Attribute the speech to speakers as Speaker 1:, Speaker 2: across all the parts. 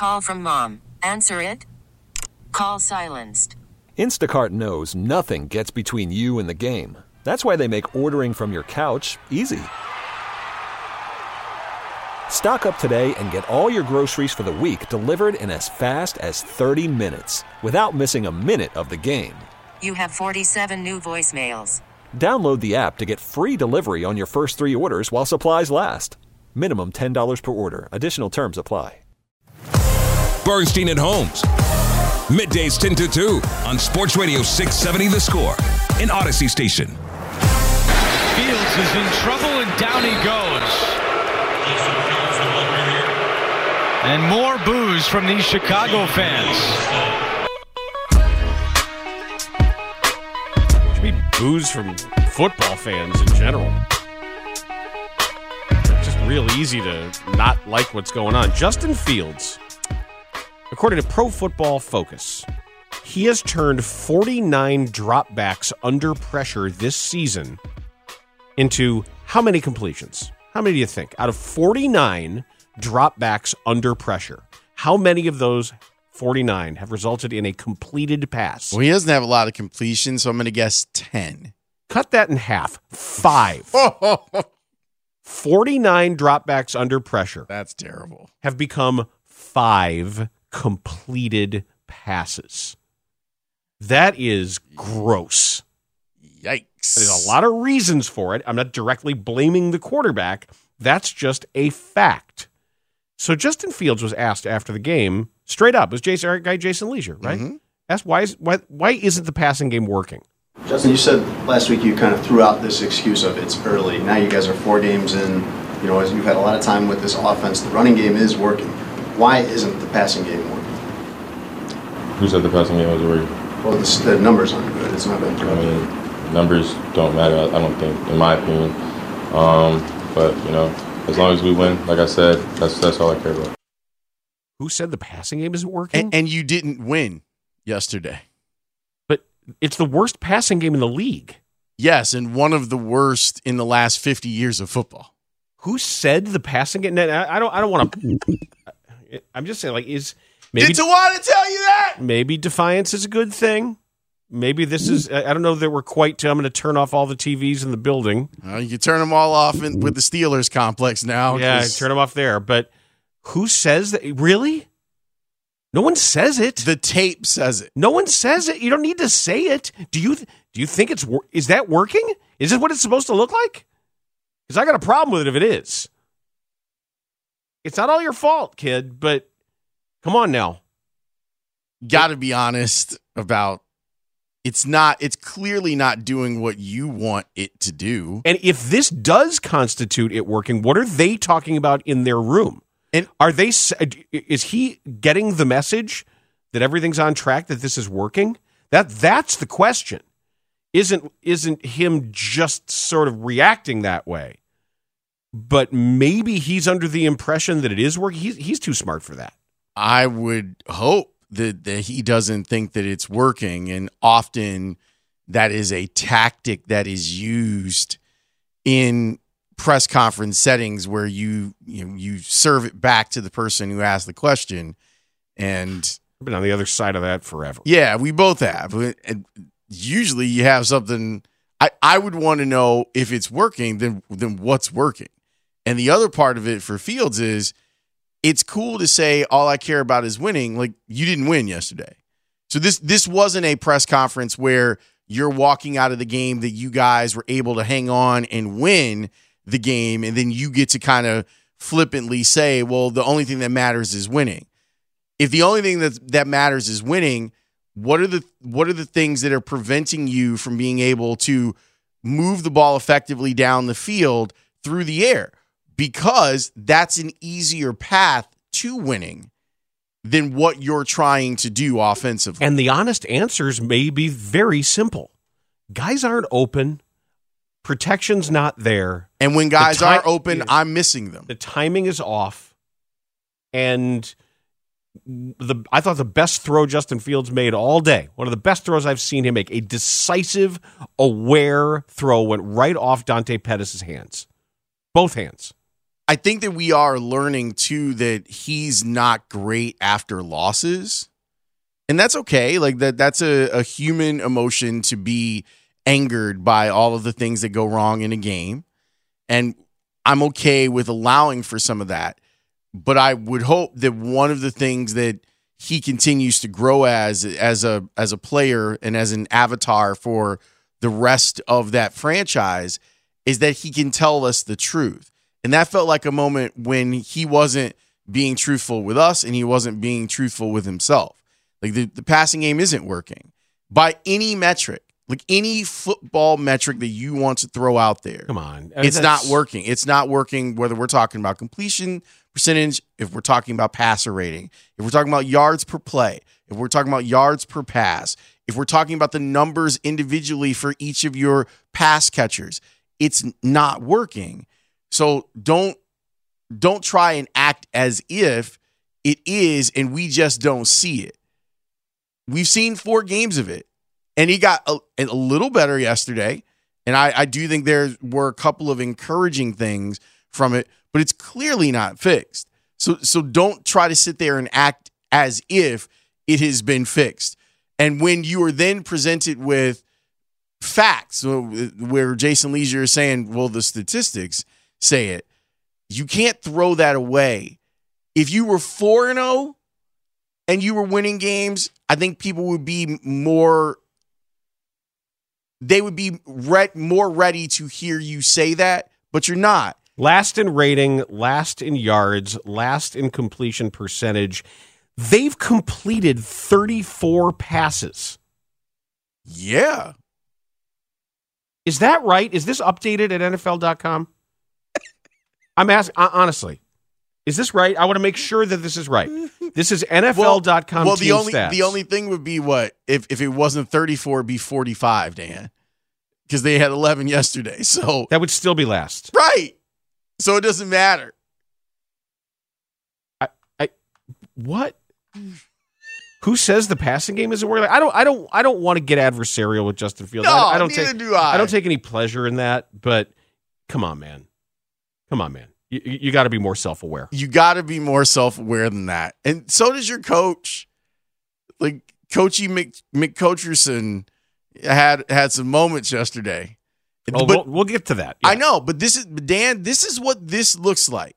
Speaker 1: Call from mom. Answer it. Call silenced.
Speaker 2: Instacart knows nothing gets between you and the game. That's why they make ordering from your couch easy. Stock up today and get all your groceries for the week delivered in as fast as 30 minutes without missing a minute of the game.
Speaker 1: You have 47 new voicemails.
Speaker 2: Download the app to get free delivery on your first 3 orders while supplies last. Minimum $10 per order. Additional terms apply.
Speaker 3: Bernstein and Holmes. Middays 10 to 2 on Sports Radio 670 The Score, an Odyssey station.
Speaker 4: Fields is in trouble and down he goes. And more boos from these Chicago fans.
Speaker 5: Should be boos from football fans in general. It's just real easy to not like what's going on. Justin Fields, according to Pro Football Focus, he has turned 49 dropbacks under pressure this season into how many completions? How many do you think? Out of 49 dropbacks under pressure, how many of those 49 have resulted in a completed pass?
Speaker 6: Well, he doesn't have a lot of completions, so I'm going to guess 10.
Speaker 5: Cut that in half. 5. 49 dropbacks under pressure.
Speaker 6: That's terrible.
Speaker 5: Have become 5 completed passes. That is gross.
Speaker 6: Yikes.
Speaker 5: There's a lot of reasons for it. I'm not directly blaming the quarterback. That's just a fact. So Justin Fields was asked after the game, straight up, it was our guy Jason Leisure, right?
Speaker 6: Mm-hmm.
Speaker 5: Asked why isn't the passing game working?
Speaker 7: Justin, you said last week you kind of threw out this excuse of it's early. Now you guys are 4 games in. You know, as you've had a lot of time with this offense, the running game is working. Why isn't the passing game working?
Speaker 8: Who said the passing game was working?
Speaker 7: Well, the numbers aren't good. It's not been good.
Speaker 8: I mean, numbers don't matter, I don't think, in my opinion. But, you know, as long as we win, like I said, that's all I care about.
Speaker 5: Who said the passing game isn't working?
Speaker 6: And you didn't win yesterday.
Speaker 5: But it's the worst passing game in the league.
Speaker 6: Yes, and one of the worst in the last 50 years of football.
Speaker 5: Who said the passing game? I don't want to. I'm just saying, like, is maybe
Speaker 6: Did Tawana tell you that?
Speaker 5: Maybe defiance is a good thing. Maybe this is. I don't know that we're quite to. I'm going to turn off all the TVs in the building.
Speaker 6: You can turn them all off with the Steelers complex now.
Speaker 5: Yeah, turn them off there. But who says that? Really? No one says it.
Speaker 6: The tape says it.
Speaker 5: No one says it. You don't need to say it. Do you think is that working? Is this what it's supposed to look like? Because I got a problem with it if it is. It's not all your fault, kid, but come on now.
Speaker 6: Got to be honest about it's clearly not doing what you want it to do.
Speaker 5: And if this does constitute it working, what are they talking about in their room? And is he getting the message that everything's on track, that this is working? That's the question. Isn't him just sort of reacting that way? But maybe he's under the impression that it is working. He's too smart for that.
Speaker 6: I would hope that he doesn't think that it's working, and often that is a tactic that is used in press conference settings where you serve it back to the person who asked the question. And
Speaker 5: I've been on the other side of that forever.
Speaker 6: Yeah, we both have. And usually you have something. I would want to know if it's working, then what's working. And the other part of it for Fields is it's cool to say all I care about is winning. Like, you didn't win yesterday. So this wasn't a press conference where you're walking out of the game that you guys were able to hang on and win the game, and then you get to kind of flippantly say, well, the only thing that matters is winning. If the only thing that matters is winning, what are the things that are preventing you from being able to move the ball effectively down the field through the air? Because that's an easier path to winning than what you're trying to do offensively.
Speaker 5: And the honest answers may be very simple. Guys aren't open. Protection's not there.
Speaker 6: And when guys are open, I'm missing them.
Speaker 5: The timing is off. And I thought the best throw Justin Fields made all day, one of the best throws I've seen him make, a decisive, aware throw, went right off Dante Pettis' hands. Both hands.
Speaker 6: I think that we are learning too that he's not great after losses. And that's okay. Like that's a human emotion to be angered by all of the things that go wrong in a game. And I'm okay with allowing for some of that. But I would hope that one of the things that he continues to grow as a player and as an avatar for the rest of that franchise is that he can tell us the truth. And that felt like a moment when he wasn't being truthful with us and he wasn't being truthful with himself. Like the passing game isn't working by any metric, like any football metric that you want to throw out there.
Speaker 5: Come on.
Speaker 6: It's not working. It's not working whether we're talking about completion percentage, if we're talking about passer rating, if we're talking about yards per play, if we're talking about yards per pass, if we're talking about the numbers individually for each of your pass catchers, it's not working. So don't try and act as if it is and we just don't see it. We've seen 4 games of it, and he got a little better yesterday, and I do think there were a couple of encouraging things from it, but it's clearly not fixed. So don't try to sit there and act as if it has been fixed. And when you are then presented with facts, where Jason Leisure is saying, well, the statistics say it, you can't throw that away. If you were 4-0 and you were winning games, I think people would be more ready to hear you say that, but you're not.
Speaker 5: Last in rating, last in yards, last in completion percentage. They've completed 34 passes.
Speaker 6: Yeah.
Speaker 5: Is that right? Is this updated at NFL.com? I'm asking, honestly, is this right? I want to make sure that this is right. This is NFL.com
Speaker 6: Well,
Speaker 5: team stats.
Speaker 6: the only thing would be what? If it wasn't 34, it'd be 45, Dan. Because they had 11 yesterday. So
Speaker 5: that would still be last.
Speaker 6: Right. So it doesn't matter.
Speaker 5: What? Who says the passing game isn't working? I don't want to get adversarial with Justin Fields.
Speaker 6: No,
Speaker 5: neither
Speaker 6: do I.
Speaker 5: I don't take any pleasure in that, but come on, man. You got to be more self-aware.
Speaker 6: You got to be more self-aware than that. And so does your coach. Like, Coachy McCoacherson had some moments yesterday.
Speaker 5: Oh, but we'll get to that. Yeah.
Speaker 6: I know, but Dan, this is what this looks like.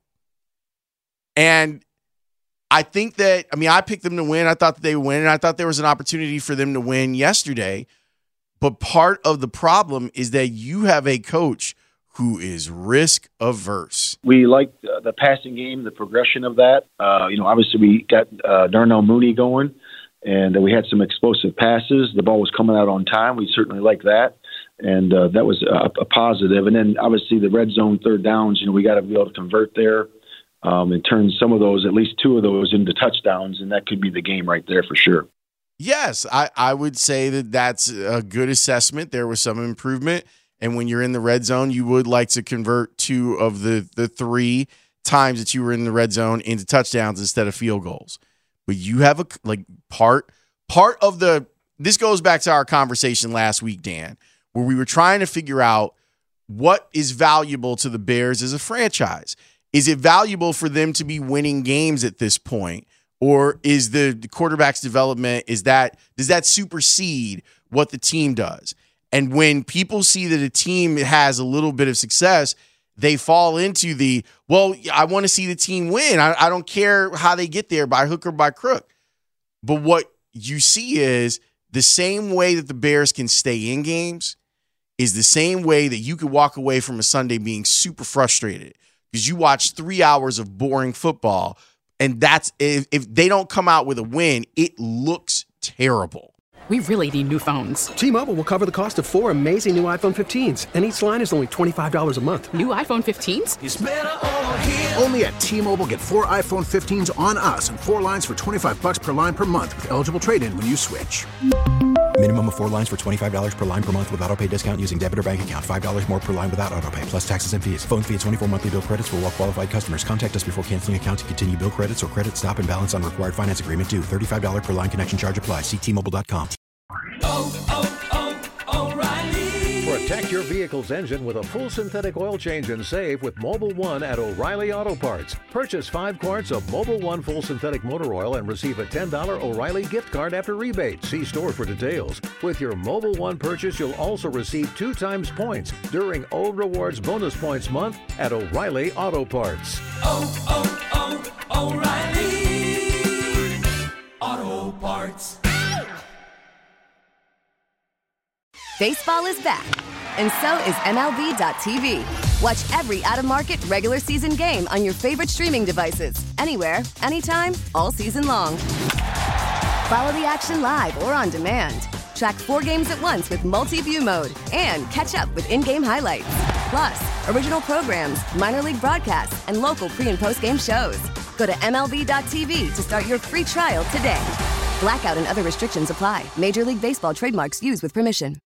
Speaker 6: And I think that, I picked them to win. I thought that they would win, and I thought there was an opportunity for them to win yesterday. But part of the problem is that you have a coach who is risk averse.
Speaker 9: We liked the passing game, the progression of that. Obviously we got Darnell Mooney going, and we had some explosive passes. The ball was coming out on time. We certainly liked that. And that was a positive. And then obviously the red zone third downs, we got to be able to convert there and turn some of those, at least 2 of those, into touchdowns. And that could be the game right there for sure.
Speaker 6: Yes, I would say that that's a good assessment. There was some improvement. And when you're in the red zone, you would like to convert 2 of the 3 times that you were in the red zone into touchdowns instead of field goals. But you have part of this goes back to our conversation last week, Dan, where we were trying to figure out what is valuable to the Bears as a franchise. Is it valuable for them to be winning games at this point? Or is the quarterback's development, does that supersede what the team does? And when people see that a team has a little bit of success, they fall into I want to see the team win. I don't care how they get there, by hook or by crook. But what you see is the same way that the Bears can stay in games is the same way that you could walk away from a Sunday being super frustrated because you watch 3 hours of boring football, and that's if they don't come out with a win, it looks terrible.
Speaker 10: We really need new phones.
Speaker 11: T-Mobile will cover the cost of 4 amazing new iPhone 15s, and each line is only $25 a month.
Speaker 10: New iPhone 15s?
Speaker 12: It's better over here. Only at T-Mobile, get 4 iPhone 15s on us and 4 lines for $25 per line per month with eligible trade-in when you switch.
Speaker 13: Minimum of 4 lines for $25 per line per month with autopay discount using debit or bank account. $5 more per line without autopay, plus taxes and fees. Phone fee at 24 monthly bill credits for well-qualified customers. Contact us before canceling account to continue bill credits or credit stop and balance on required finance agreement due. $35 per line connection charge applies. See T-Mobile.com.
Speaker 12: O'Reilly.
Speaker 11: For a
Speaker 14: Protect your vehicle's engine with a full synthetic oil change and save with Mobil 1 at O'Reilly Auto Parts. Purchase 5 quarts of Mobil 1 full synthetic motor oil and receive a $10 O'Reilly gift card after rebate. See store for details. With your Mobil 1 purchase, you'll also receive 2 times points during O Rewards Bonus Points Month at O'Reilly Auto Parts.
Speaker 15: O'Reilly Auto Parts.
Speaker 16: Baseball is back, and so is MLB.tv. Watch every out-of-market regular season game on your favorite streaming devices, anywhere, anytime, all season long. Follow the action live or on demand. Track 4 games at once with multi-view mode and catch up with in-game highlights. Plus, original programs, minor league broadcasts, and local pre- and post-game shows. Go to MLB.tv to start your free trial today. Blackout and other restrictions apply. Major League Baseball trademarks used with permission.